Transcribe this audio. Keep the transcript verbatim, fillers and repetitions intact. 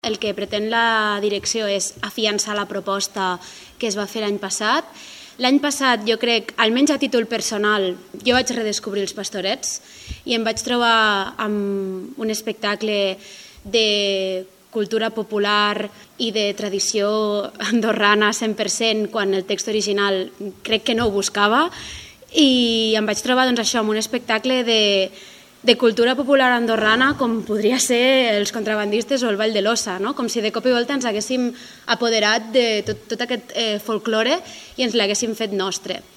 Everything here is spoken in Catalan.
El que pretén la direcció és afiançar la proposta que es va fer l'any passat. L'any passat, jo crec, almenys a títol personal, jo vaig redescobrir els Pastorets i em vaig trobar amb un espectacle de cultura popular i de tradició andorrana cent per cent, quan el text original crec que no ho buscava, i em vaig trobar doncs, això, amb un espectacle de de cultura popular andorrana com podria ser els contrabandistes o el Ball de l'Ossa, no? Com si de cop i volta ens haguéssim apoderat de tot, tot aquest eh, folklore i ens l'haguéssim fet nostre.